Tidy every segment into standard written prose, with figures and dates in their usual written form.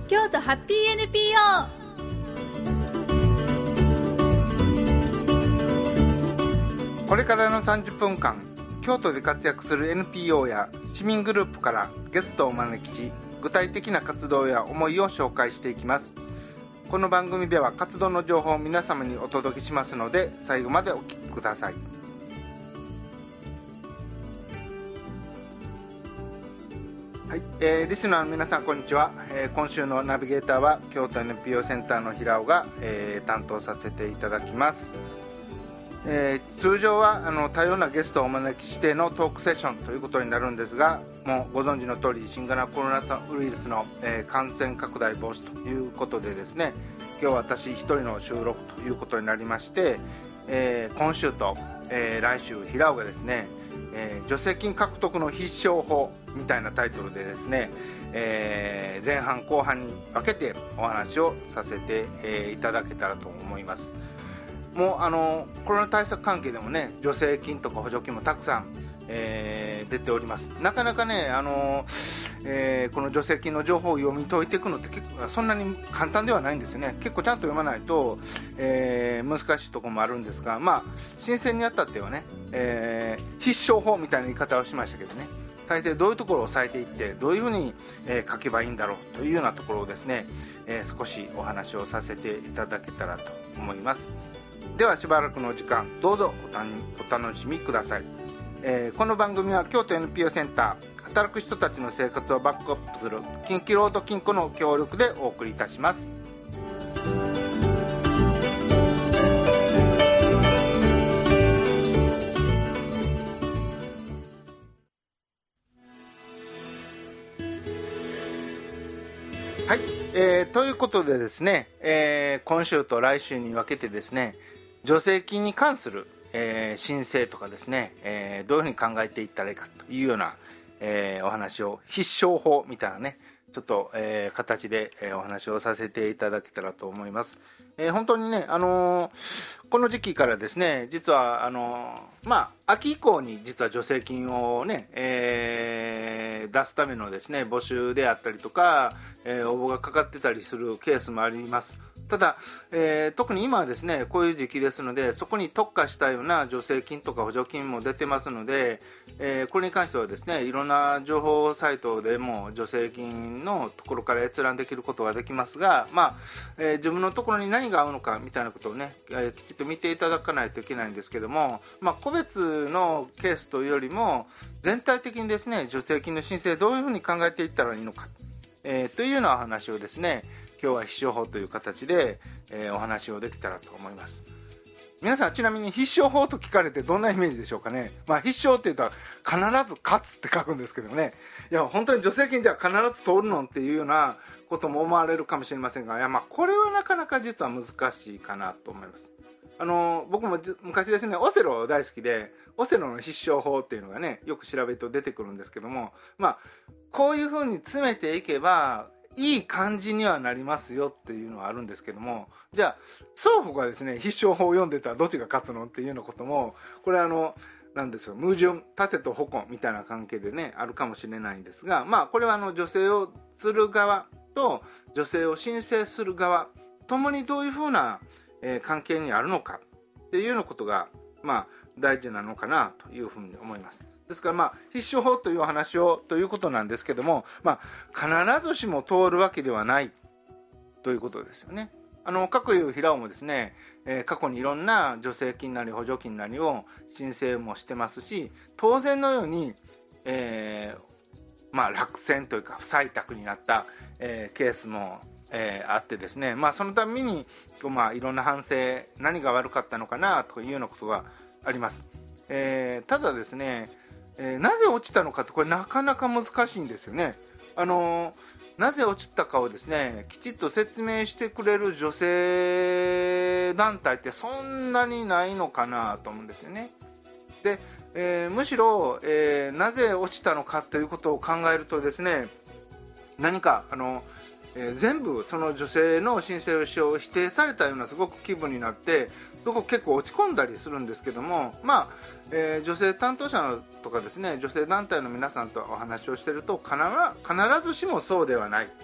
京都ハッピー NPO。 これからの30分間、京都で活躍する NPO や市民グループからゲストをお招きし、具体的な活動や思いを紹介していきます。この番組では活動の情報を皆様にお届けしますので、最後までお聞きください。はい、リスナーの皆さんこんにちは。今週のナビゲーターは京都 NPO センターの平尾が、担当させていただきます。通常は多様なゲストをお招きしてのトークセッションということになるんですが、もうご存知の通り新型コロナウイルスの、感染拡大防止ということでですね、今日私一人の収録ということになりまして、今週と、来週平尾がですね、助成金獲得の必勝法みたいなタイトルでですね、前半後半に分けてお話をさせて、いただけたらと思います。もうコロナ対策関係でもね、助成金とか補助金もたくさん、出ております。なかなかね、この助成金の情報を読み解いていくのって結構そんなに簡単ではないんですよね。結構ちゃんと読まないと、難しいところもあるんですが、申請にあたってはね、必勝法みたいな言い方をしましたけどね、大抵どういうところを押さえていってどういうふうに、書けばいいんだろうというようなところをですね、少しお話をさせていただけたらと思います。ではしばらくの時間どうぞお楽しみください。この番組は京都 NPO センター、働く人たちの生活をバックアップする近畿ロード金庫の協力でお送りいたします。はい、ということでですね、今週と来週に分けてですね、助成金に関する、申請とかですね、どういうふうに考えていったらいいかというような、お話を必勝法みたいなね、ちょっと、形で、お話をさせていただけたらと思います。本当にね、この時期からですね、実は秋以降に実は助成金をね、出すためのですね募集であったりとか、応募がかかってたりするケースもあります。ただ、特に今はですねこういう時期ですので、そこに特化したような助成金とか補助金も出てますので、これに関してはですね、いろんな情報サイトでも助成金のところから閲覧できることができますが、自分のところに何が合うのかみたいなことをね、きちっと見ていただかないといけないんですけども、個別のケースというよりも全体的にですね、助成金の申請どういうふうに考えていったらいいのか、というようなお話をですね、今日は必勝法という形で、お話をできたらと思います。皆さんちなみに必勝法と聞かれてどんなイメージでしょうかね。必勝って言うと必ず勝つって書くんですけどね、いや本当に助成金じゃ必ず通るのっていうようなことも思われるかもしれませんが、これはなかなか実は難しいかなと思います。僕も昔ですね、オセロ大好きで、オセロの必勝法っていうのがね、よく調べると出てくるんですけども、こういう風に詰めていけばいい感じにはなりますよっていうのはあるんですけども、じゃあ双方がですね必勝法を読んでたらどっちが勝つのっていうようなことも、これなんですよ、矛盾、盾と矛みたいな関係でねあるかもしれないんですが、これは助成をする側と助成を申請する側ともにどういうふうな、関係にあるのかっていうようなことが大事なのかなというふうに思います。ですから必勝法というお話をということなんですけども、必ずしも通るわけではないということですよね。各有平尾もですね、過去にいろんな助成金なり補助金なりを申請もしてますし、当然のように、落選というか不採択になった、ケースも、あってですね、そのためにいろんな反省、何が悪かったのかなというようなことがあります。ただですね、なぜ落ちたのかってこれなかなか難しいんですよね。なぜ落ちたかをですねきちっと説明してくれる女性団体ってそんなにないのかなと思うんですよね。で、むしろ、なぜ落ちたのかということを考えるとですね、何か全部その女性の申請を否定されたようなすごく気分になって、すごく結構落ち込んだりするんですけども、女性担当者のとかですね、女性団体の皆さんとお話をしていると必ずしもそうではない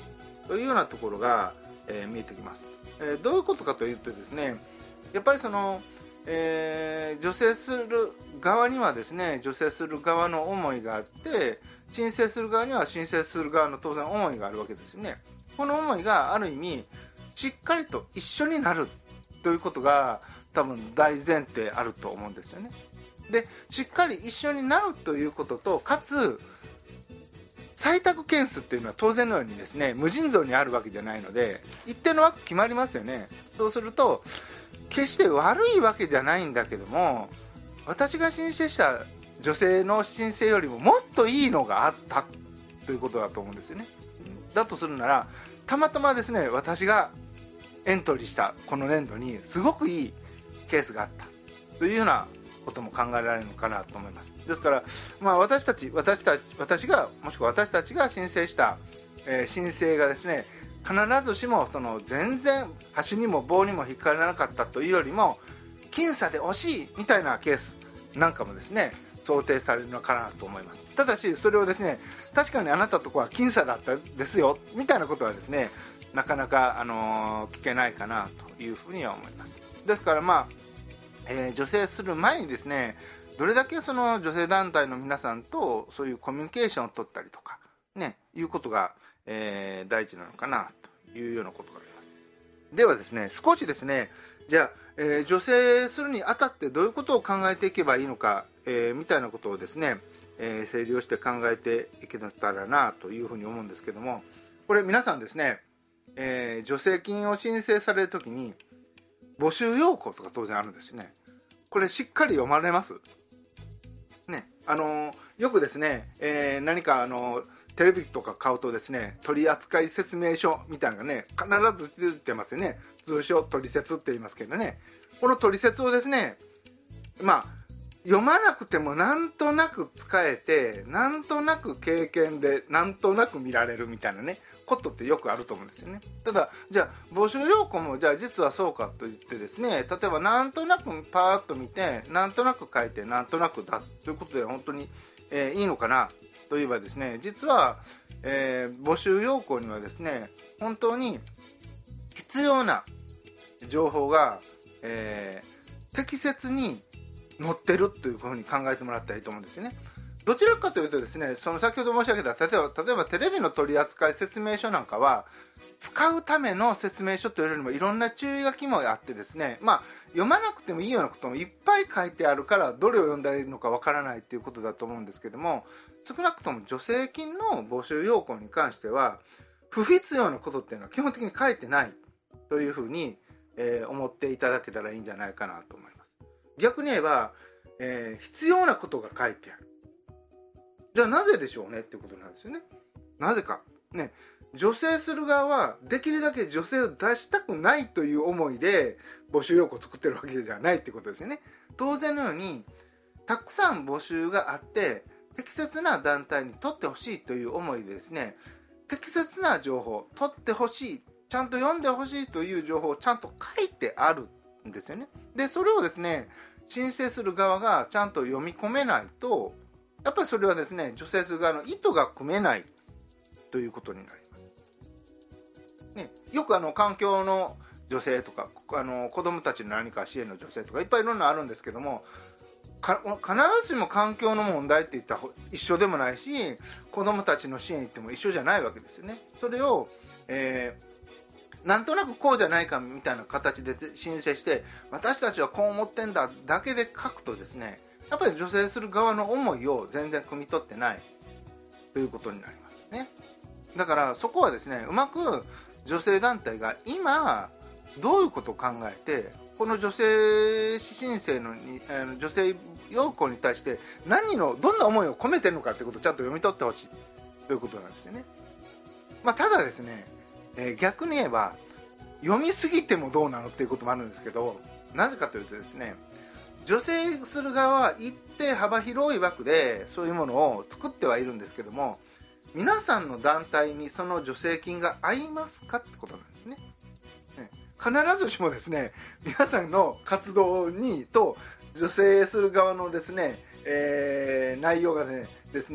というようなところが、見えてきます。どういうことかというとですね、やっぱりその、助成する側にはですね、助成する側の思いがあって、申請する側には申請する側の当然思いがあるわけですよね。この思いがある意味しっかりと一緒になるということが多分大前提あると思うんですよね。で、しっかり一緒になるということと、かつ採択件数っていうのは当然のようにですね、無尽蔵にあるわけじゃないので、一定の枠決まりますよね。そうすると決して悪いわけじゃないんだけども、私が申請した女性の申請よりももっといいのがあったということだと思うんですよね。だとするなら、たまたまですね、私がエントリーしたこの年度にすごくいいケースがあったというようなことも考えられるのかなと思います。ですから、私たちが、もしくは私たちが申請した、申請がですね、必ずしもその全然端にも棒にも引っかからなかったというよりも、僅差で惜しいみたいなケースなんかもですね、想定されるのかなと思います。ただしそれをですね、確かにあなたとこは僅差だったですよみたいなことはですね、なかなか、聞けないかなというふうには思います。ですから助成する前にですね、どれだけその女性団体の皆さんとそういうコミュニケーションを取ったりとかね、いうことが、大事なのかなというようなことがあります。ではですね、少しですね、じゃあ、助成するにあたってどういうことを考えていけばいいのか、みたいなことをですね、整理をして考えていけたらなというふうに思うんですけども、これ皆さんですね、助成金を申請されるときに募集要項とか当然あるんですね。これしっかり読まれますね。よくですね、何かテレビとか買うとですね、取扱説明書みたいなのがね、必ず出てますよね。通称取説って言いますけどね、この取説をですね、読まなくてもなんとなく使えて、なんとなく経験でなんとなく見られるみたいなね、ことってよくあると思うんですよね。ただ、じゃあ募集要項もじゃあ実はそうかと言ってですね、例えばなんとなくパーッと見て、なんとなく書いて、なんとなく出すということで本当に、いいのかなといえばですね、実は、募集要項にはですね、本当に必要な情報が、適切に載ってるというふうに考えてもらったらいいと思うんですよね。どちらかというとですね、その先ほど申し上げた例えばテレビの取扱説明書なんかは、使うための説明書というよりもいろんな注意書きもあってですね、読まなくてもいいようなこともいっぱい書いてあるから、どれを読んだらいいのかわからないということだと思うんですけども、少なくとも助成金の募集要項に関しては不必要なことっていうのは基本的に書いてないというふうに、思っていただけたらいいんじゃないかなと思います。逆に言えば、必要なことが書いてある。じゃあなぜでしょうねっていうことなんですよね。なぜかね、助成する側はできるだけ助成を出したくないという思いで募集要項を作ってるわけじゃないってことですよね。当然のようにたくさん募集があって、適切な団体に取ってほしいという思いでですね、適切な情報取ってほしい、ちゃんと読んでほしいという情報をちゃんと書いてあるんですよね。でそれをですね、申請する側がちゃんと読み込めないと、やっぱりそれはですね、助成する側の意図が組めないということになりますね。よく環境の助成とか子どもたちの何か支援の助成とかいっぱいいろんなあるんですけども、必ずしも環境の問題って言ったら一緒でもないし、子どもたちの支援っても一緒じゃないわけですよね。それを、なんとなくこうじゃないかみたいな形で申請して、私たちはこう思ってんだだけで書くとですね、やっぱり助成する側の思いを全然汲み取ってないということになりますね。だからそこはですね、うまく女性団体が今どういうことを考えて、この女性申請の女性要項に対してどんな思いを込めてるのかということをちゃんと読み取ってほしいということなんですよね。ただですね、逆に言えば読みすぎてもどうなのっていうこともあるんですけど、なぜかというとですね、助成する側は一定幅広い枠でそういうものを作ってはいるんですけども、皆さんの団体にその助成金が合いますかってことなんですね。必ずしもですね、皆さんの活動と助成する側のですね、内容がですね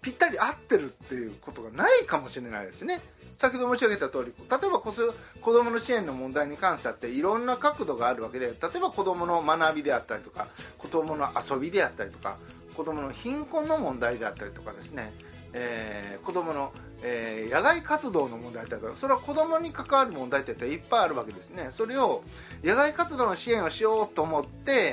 ぴったり合ってるっていうことがないかもしれないですね。先ほど申し上げた通り、例えば子どもの支援の問題に関してはっていろんな角度があるわけで、例えば子どもの学びであったりとか、子どもの遊びであったりとか、子どもの貧困の問題であったりとかですね、子どもの、野外活動の問題だとか、それは子どもに関わる問題っていっぱいあるわけですね。それを野外活動の支援をしようと思って、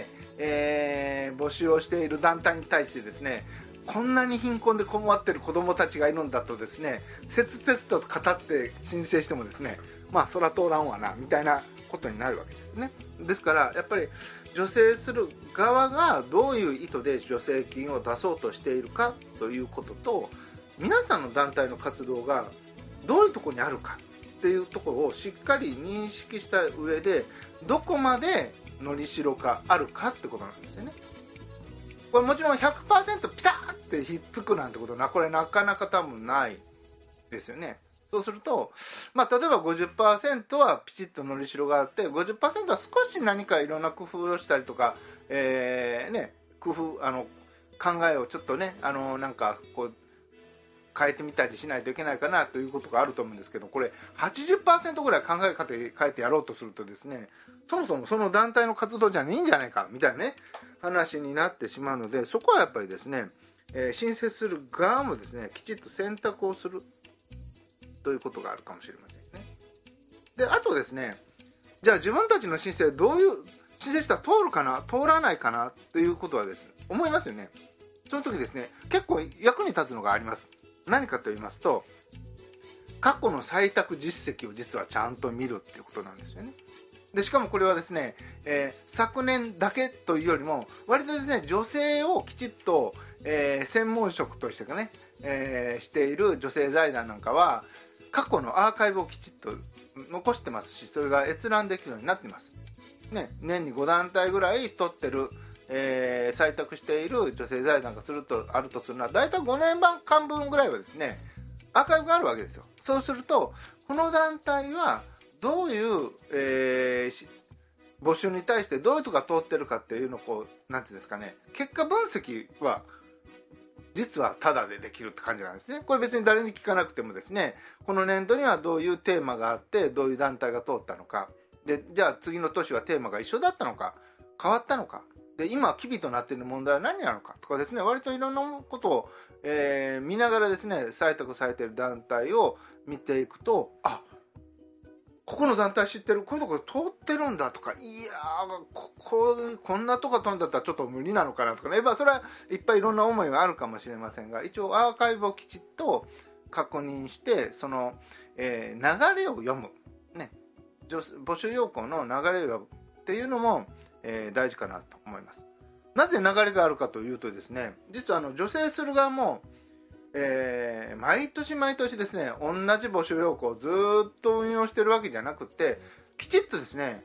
募集をしている団体に対してですね、こんなに貧困で困っている子どもたちがいるんだとですね、切々と語って申請してもですね、まあそら通らんわなみたいなことになるわけですね。ですからやっぱり助成する側がどういう意図で助成金を出そうとしているかということと、皆さんの団体の活動がどういうところにあるかっていうところをしっかり認識した上で、どこまでのりしろがあるかってことなんですよね。これもちろん 100% ピタッってひっつくなんてことはこれなかなか多分ないですよね。そうすると、まあ、例えば 50% はピチッとのりしろがあって、 50% は少し何かいろんな工夫をしたりとか、工夫考えをちょっとね、なんかこう変えてみたりしないといけないかなということがあると思うんですけど、これ 80% ぐらい考え方変えてやろうとするとですね、そもそもその団体の活動じゃねえんじゃないかみたいなね話になってしまうので、そこはやっぱりですね、申請する側もですねきちっと選択をするということがあるかもしれませんね。で、あとですね、じゃあ自分たちの申請どういう申請したら通るかな通らないかなということはですね、思いますよね。その時ですね、結構役に立つのがあります。何かと言いますと、過去の採択実績を実はちゃんと見るっていうことなんですよね。でしかもこれはですね、昨年だけというよりも割とですね、女性をきちっと、専門職としてね、している女性財団なんかは過去のアーカイブをきちっと残してますし、それが閲覧できるようになってます、ね、年に5団体ぐらい取ってる、採択している女性財団があるとするのは、だいたい5年間分ぐらいはですねアーカイブがあるわけですよ。そうするとこの団体はどういう、募集に対してどういうとこが通ってるかっていうのをこう、なんていうんですかね、結果分析は実はタダでできるって感じなんですね。これ別に誰に聞かなくてもですね、この年度にはどういうテーマがあってどういう団体が通ったのかで、じゃあ次の年はテーマが一緒だったのか変わったのかで、今機微となっている問題は何なのかとかですね、割といろんなことを、見ながらですね、採択されている団体を見ていくと、あ、ここの団体知ってる、こういうとこ通ってるんだとか、いやーこんなとこ飛んだったらちょっと無理なのかなとかね、それはいっぱいいろんな思いがあるかもしれませんが、一応アーカイブをきちっと確認して、その、流れを読む、ね、募集要項の流れを読むっていうのも、大事かなと思います。なぜ流れがあるかというとですね、実は助成する側も毎年毎年ですね、同じ募集要項をずっと運用してるわけじゃなくて、きちっとですね、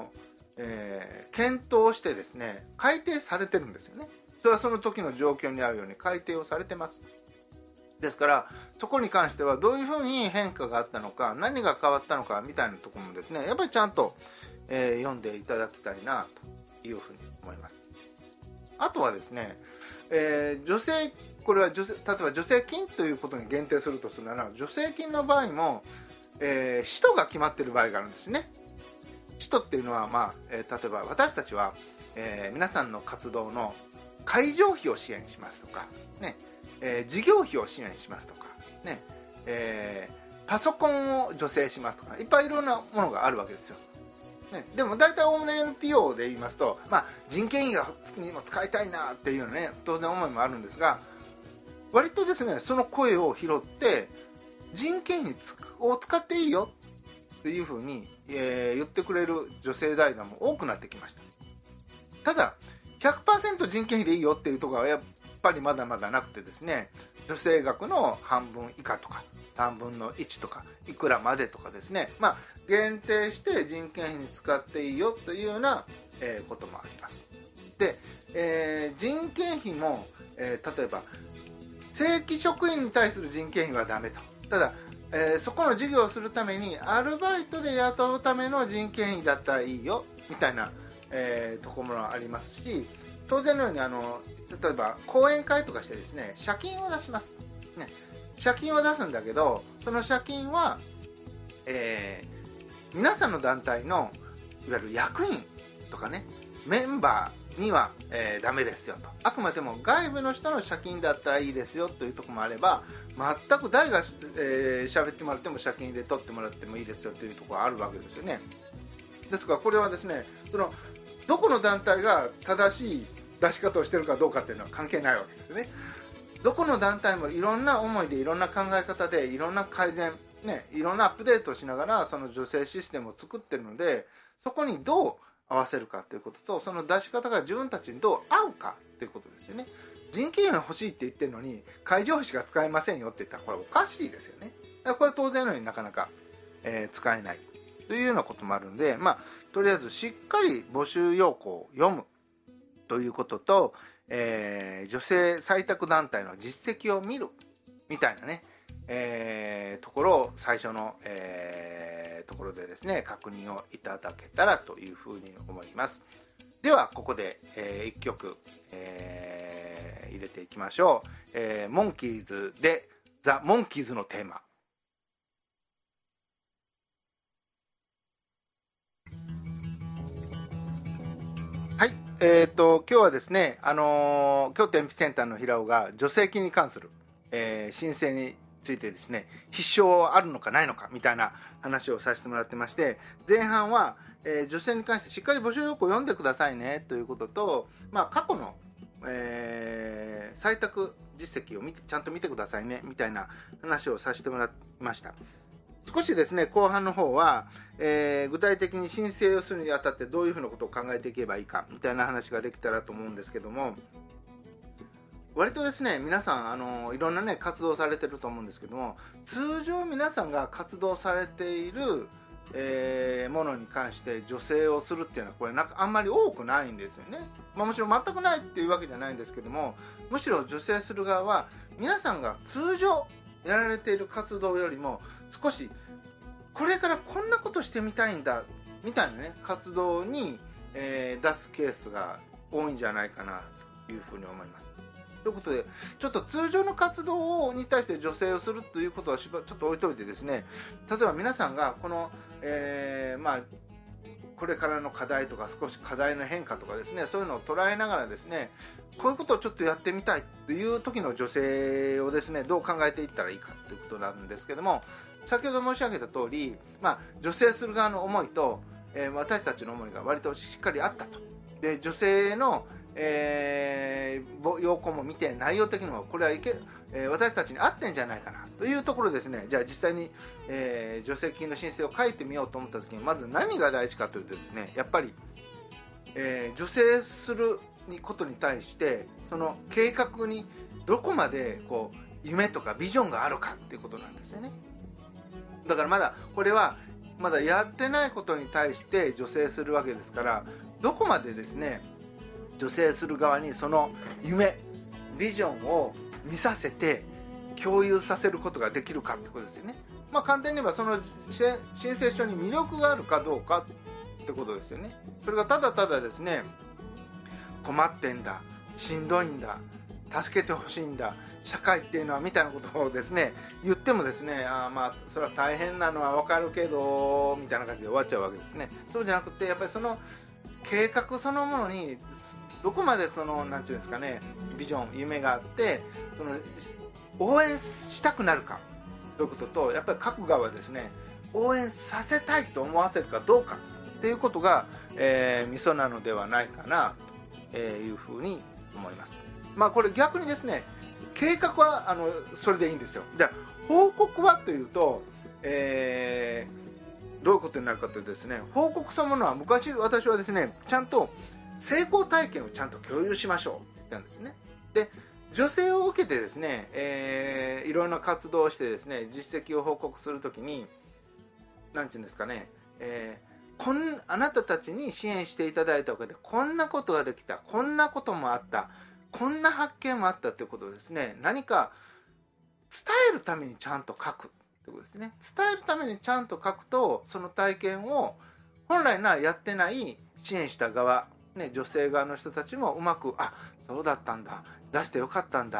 検討してですね、改定されてるんですよね。それはその時の状況に合うように改定をされてます。ですからそこに関してはどういうふうに変化があったのか、何が変わったのかみたいなところもですね、やっぱりちゃんと、読んでいただきたいなというふうに思います。あとはですね、助成、これは例えば助成金ということに限定するとするなら、助成金の場合も、使途が決まっている場合があるんですね。使途っていうのは、例えば私たちは、皆さんの活動の会場費を支援しますとか、ね、事業費を支援しますとか、ね、パソコンを助成しますとか、いっぱいいろんなものがあるわけですよ。ね、でも大体大物 NPO で言いますと、人件費にも使いたいなっていうね、当然思いもあるんですが、割とですね、その声を拾って人件費を使っていいよっていうふうに、言ってくれる女性財団も多くなってきました。ただ 100% 人件費でいいよっていうところはやっぱりまだまだなくてですね、助成額の半分以下とか3分の1とかいくらまでとかですね、限定して人件費に使っていいよというような、こともあります。で、人件費も、例えば正規職員に対する人件費はダメと。ただ、そこの授業をするためにアルバイトで雇うための人件費だったらいいよみたいな、ところもありますし、当然のように例えば講演会とかしてですね、謝金を出します。 ね、借金を出すんだけど、その借金は、皆さんの団体のいわゆる役員とかね、メンバーには、ダメですよと。あくまでも外部の人の借金だったらいいですよというところもあれば、全く誰が喋ってもらっても借金で取ってもらってもいいですよというところがあるわけですよね。ですからこれはですね、どこの団体が正しい出し方をしているかどうかっていうのは関係ないわけですよね。どこの団体もいろんな思いで、いろんな考え方で、いろんな改善、ね、いろんなアップデートをしながらその女性システムを作ってるので、そこにどう合わせるかということと、その出し方が自分たちにどう合うかということですよね。人件費欲しいって言ってるのに会場費しか使えませんよって言ったらこれおかしいですよね。だからこれ当然のようになかなか、使えないというようなこともあるので、とりあえずしっかり募集要項を読むということと、女性採択団体の実績を見るみたいなね、ところを最初の、ところでですね、確認をいただけたらというふうに思います。ではここで、1曲、入れていきましょう。モンキーズでザ・モンキーズのテーマ。はい、今日はですね、京都エンピセンターの平尾が助成金に関する、申請についてですね、必勝あるのかないのかみたいな話をさせてもらってまして、前半は、助成に関してしっかり募集要項を読んでくださいねということと、過去の、採択実績をちゃんと見てくださいねみたいな話をさせてもらいました。少しですね、後半の方は、具体的に申請をするにあたってどういうふうなことを考えていけばいいかみたいな話ができたらと思うんですけども、割とですね、皆さんいろんなね活動されてると思うんですけども、通常皆さんが活動されている、ものに関して助成をするっていうのはこれあんまり多くないんですよね。もちろん全くないっていうわけじゃないんですけども、むしろ助成する側は皆さんが通常やられている活動よりも少しこれからこんなことしてみたいんだみたいなね活動に、出すケースが多いんじゃないかなというふうに思います。ということで、ちょっと通常の活動に対して助成をするということはちょっと置いといてですね、例えば皆さんがこの、これからの課題とか少し課題の変化とかですね、そういうのを捉えながらですね、こういうことをちょっとやってみたいという時の助成をですね、どう考えていったらいいかということなんですけども、先ほど申し上げた通り、助成する側の思いと、私たちの思いが割としっかりあったと。で、助成の要項も見て内容的にもこれは私たちに合ってんじゃないかなというところですね。じゃあ実際に、助成金の申請を書いてみようと思った時にまず何が大事かというとですね、やっぱり、助成することに対してその計画にどこまでこう夢とかビジョンがあるかっていうことなんですよね。だからまだこれはまだやってないことに対して助成するわけですから、どこまでですね助成する側にその夢ビジョンを見させて共有させることができるかってことですよね。簡単に言えばその申請書に魅力があるかどうかってことですよね。それがただただですね、困ってんだ、しんどいんだ、助けてほしいんだ、社会っていうのはみたいなことをですね言ってもですね、それは大変なのは分かるけどみたいな感じで終わっちゃうわけですね。そうじゃなくて、やっぱりその計画そのものにどこまでそのなんていうんですかね、ビジョン夢があってその応援したくなるかということと、やっぱり各側はですね応援させたいと思わせるかどうかっていうことが、ミソなのではないかなというふうに思います。これ逆にですね、計画はそれでいいんですよ。で、報告はというと、どういうことになるかというとですね、報告そのものは昔私はですね、ちゃんと成功体験をちゃんと共有しましょうって言ったんですね。で、助成を受けてですね、いろんな活動をしてですね、実績を報告するときに、なんていうんですかね、あなたたちに支援していただいたおかげでこんなことができた、こんなこともあった、こんな発見もあったということをですね、何か伝えるためにちゃんと書くということですね。伝えるためにちゃんと書くと、その体験を本来ならやってない支援した側、女性側の人たちもうまく、そうだったんだ、出してよかったんだ、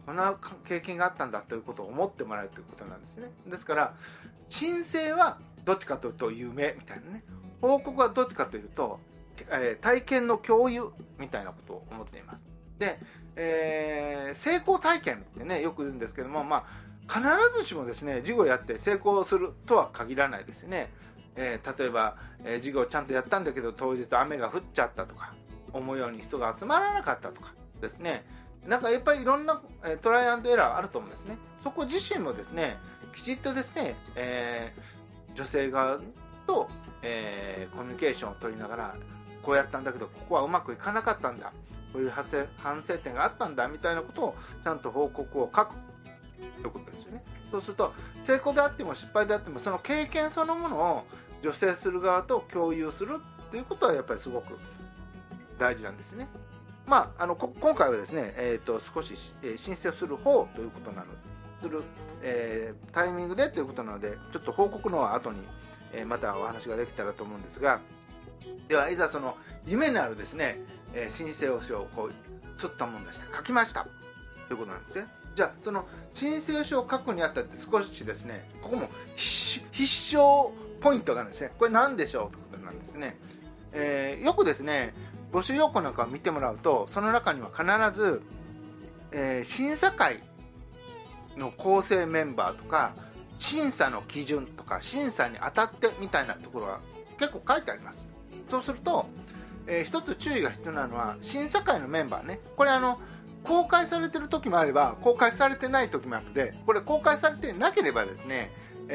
こんな経験があったんだということを思ってもらえるということなんですね。ですから申請はどっちかというと夢みたいなね、報告はどっちかというと、体験の共有みたいなことを思っています。で、成功体験ってねよく言うんですけども、必ずしもですね事業をやって成功するとは限らないですね。例えば、事業をちゃんとやったんだけど当日雨が降っちゃったとか、思うように人が集まらなかったとかですね、なんかやっぱりいろんなトライアンドエラーあると思うんですね。そこ自身もですねきちっとですね、女性側と、コミュニケーションを取りながら、こうやったんだけどここはうまくいかなかったんだ、こういう反省点があったんだみたいなことをちゃんと報告を書くということですよね。そうすると成功であっても失敗であってもその経験そのものを助成する側と共有するっていうことはやっぱりすごく大事なんですね。今回はですね、少し、申請をする方ということなのする、タイミングでということなので、ちょっと報告のは後に、またお話ができたらと思うんですが、ではいざその夢のあるですね、申請書をこう釣ったもんだして書きましたということなんですね。じゃあその申請書を書くにあたって少しですね、ここも必勝ポイントがあるんですね。これ何でしょうということなんですね。よくですね募集要項なんかを見てもらうと、その中には必ず、審査会の構成メンバーとか審査の基準とか審査に当たってみたいなところが結構書いてあります。そうすると、一つ注意が必要なのは審査会のメンバーね、これ公開されてる時もあれば公開されてない時もあって、これ公開されてなければですね、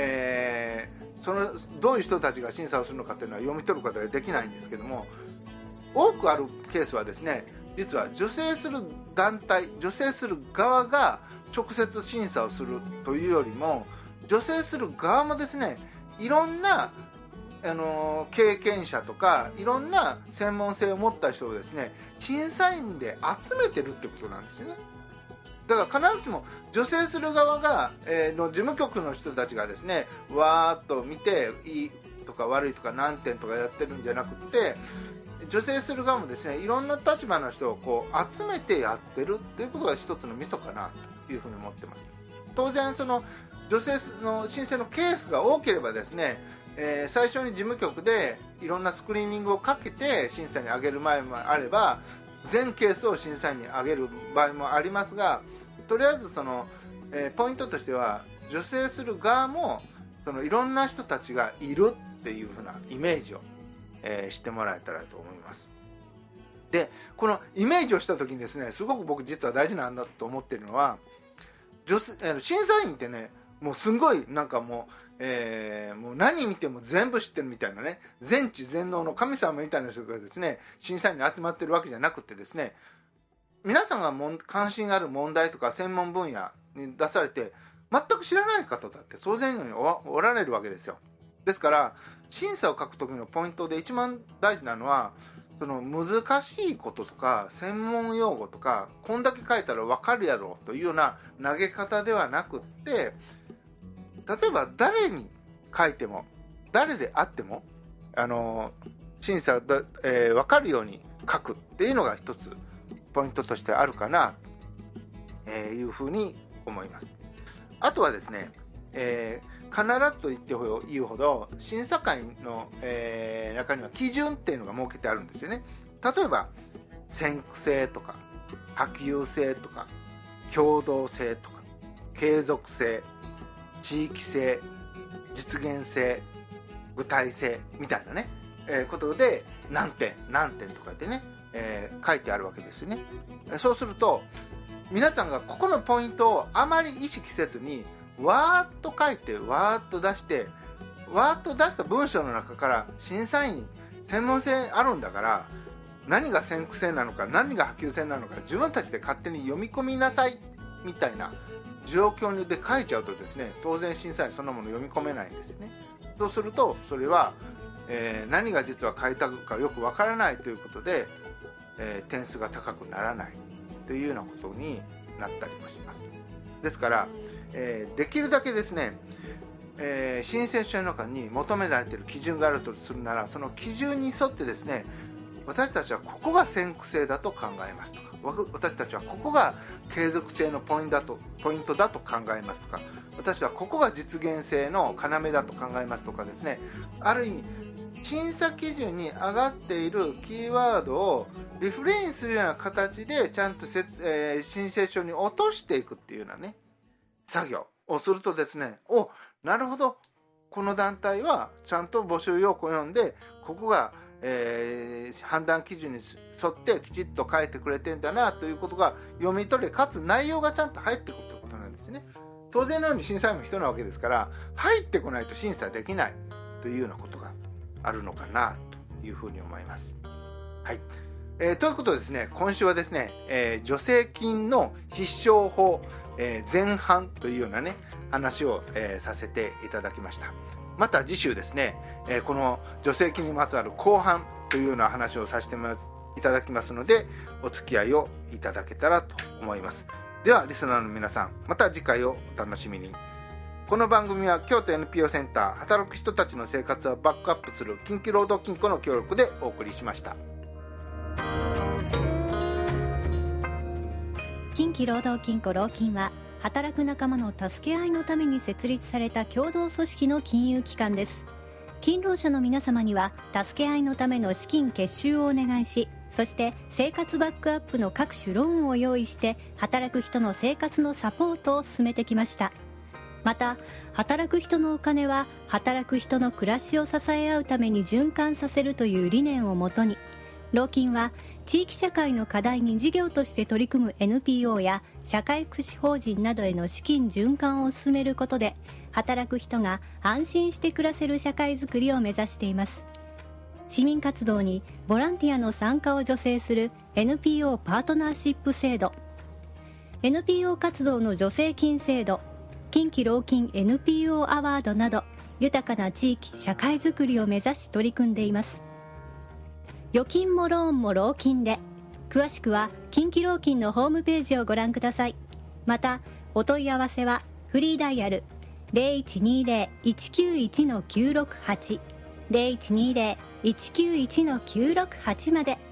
どういう人たちが審査をするのかっていうのは読み取ることができないんですけども、多くあるケースはですね、実は助成する団体、助成する側が直接審査をするというよりも、助成する側もですね、いろんな経験者とかいろんな専門性を持った人をですね審査員で集めてるってことなんですよね。だから必ずしも助成する側が、の事務局の人たちがですねわーっと見ていいとか悪いとか何点とかやってるんじゃなくて、助成する側もですねいろんな立場の人をこう集めてやってるっていうことが一つのミソかなというふうに思ってます。当然その助成の申請のケースが多ければですね、最初に事務局でいろんなスクリーニングをかけて審査に上げる場合もあれば、全ケースを審査員に上げる場合もありますが、とりあえずその、ポイントとしては助成する側もそのいろんな人たちがいるっていうふうなイメージを、してもらえたらと思います。でこのイメージをした時にですね、すごく僕実は大事なんだと思っているのは、審査員ってねもうすごいなんかもう何見ても全部知ってるみたいなね、全知全能の神様みたいな人がですね審査員に集まってるわけじゃなくてですね、皆さんが関心がある問題とか専門分野に出されて全く知らない方だって当然のようにおられるわけですよ。ですから審査を書く時のポイントで一番大事なのは、その難しいこととか専門用語とかこんだけ書いたら分かるやろうというような投げ方ではなくって、例えば誰に書いても誰であっても審査で、分かるように書くっていうのが一つポイントとしてあるかなというふうに思います。あとはですね、必ずと言っていいほど審査会の、中には基準っていうのが設けてあるんですよね。例えば先駆性とか波及性とか共同性とか継続性、地域性、実現性、具体性みたいなね、ことで何点とかってね、書いてあるわけですよね。そうすると皆さんがここのポイントをあまり意識せずにわーっと書いてわーっと出してわーっと出した文章の中から審査員専門性あるんだから何が先駆性なのか何が波及性なのか自分たちで勝手に読み込みなさいみたいな状況で書いちゃうとですね、当然審査員そんなもの読み込めないんですよね。そうするとそれは、何が実は書いたかよくわからないということで、点数が高くならないというようなことになったりもします。ですから、できるだけですね、申請書の中に求められている基準があるとするならその基準に沿ってですね私たちはここが先駆性だと考えますとか、私たちはここが継続性のポイントだと考えますとか、私はここが実現性の要だと考えますとかですね、ある意味審査基準に上がっているキーワードをリフレインするような形でちゃんと申請書に落としていくっていうようなね作業をするとですね、なるほど、この団体はちゃんと募集要項を読んでここが判断基準に沿ってきちっと書いてくれてんだなということが読み取れ、かつ内容がちゃんと入ってくるということなんですね。当然のように審査員も人なわけですから、入ってこないと審査できないというようなことがあるのかなというふうに思います。はい、ということでですね、今週はですね、助成金の必勝法、前半というようなね話を、させていただきました。また次週ですね、この助成金にまつわる後半というような話をさせていただきますので、お付き合いをいただけたらと思います。ではリスナーの皆さん、また次回をお楽しみに。この番組は京都 NPO センター働く人たちの生活をバックアップする近畿労働金庫の協力でお送りしました。 近畿労働金庫労金は働く仲間の助け合いのために設立された共同組織の金融機関です。勤労者の皆様には助け合いのための資金結集をお願いし、そして生活バックアップの各種ローンを用意して働く人の生活のサポートを進めてきました。また働く人のお金は働く人の暮らしを支え合うために循環させるという理念をもとに、労金は地域社会の課題に事業として取り組む NPO や社会福祉法人などへの資金循環を進めることで、働く人が安心して暮らせる社会づくりを目指しています。市民活動にボランティアの参加を助成する NPO パートナーシップ制度、 NPO 活動の助成金制度、近畿労金 NPO アワードなど、豊かな地域社会づくりを目指し取り組んでいます。預金もローンも労金で、詳しくは近畿労金のホームページをご覧ください。またお問い合わせはフリーダイヤル 0120-191-968 0120-191-968まで。